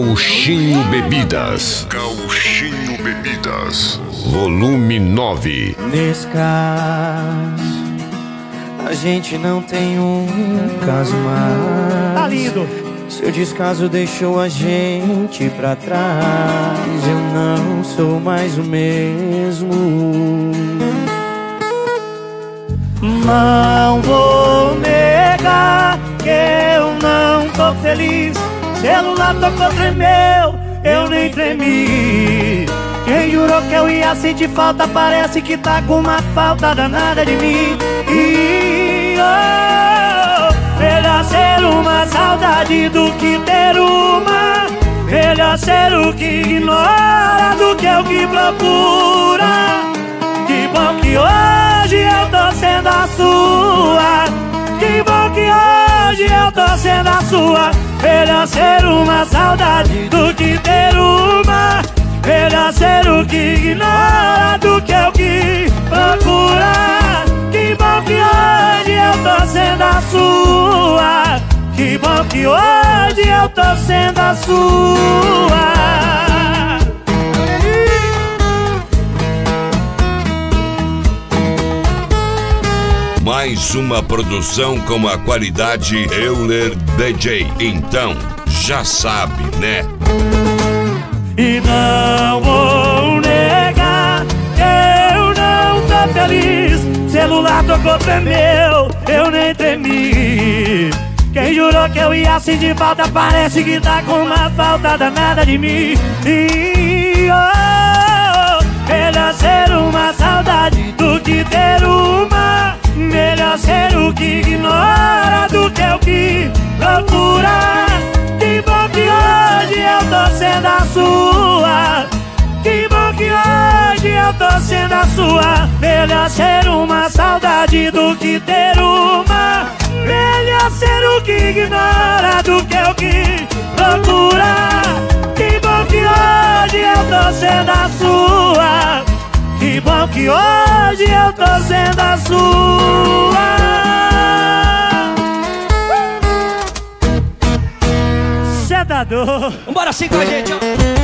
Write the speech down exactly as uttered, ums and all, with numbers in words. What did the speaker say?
Gauchinho Bebidas. Gauchinho Bebidas. Volume nove. Nesse caso, a gente não tem um caso mais. Tá lindo. Seu descaso deixou a gente pra trás. Eu não sou mais o mesmo. Não vou negar que eu não tô feliz. Celular tocou, tremeu, eu nem tremi. Quem jurou que eu ia sentir falta parece que tá com uma falta danada de mim. E oh, melhor ser uma saudade do que ter uma. Melhor ser o que ignora do que o que procura. Que bom que hoje eu tô sendo a sua. Que bom que hoje eu tô sendo a sua. Melhor ser uma saudade do que ter uma. Melhor ser o que ignora do que o que procura. Que bom que hoje eu tô sendo a sua. Que bom que hoje eu tô sendo a sua. Mais uma produção com a qualidade Euler D J. Então, já sabe, né? E não vou negar que eu não tô feliz. Celular tocou, tremeu, eu nem tremi. Quem jurou que eu ia sentir falta parece que tá com uma falta danada de mim. E oh, melhor ser uma saudade do que ter uma. Melhor ser o que ignora do que o que procura. Que bom que hoje eu tô sendo a sua. Que bom que hoje eu tô sendo a sua. Melhor ser uma saudade do que ter uma. Melhor ser o que ignora do que o que procura. Que bom que hoje eu tô sendo a sua. Que bom que hoje eu tô sendo a sua. Cê tá doido? Vambora assim com a gente, ó.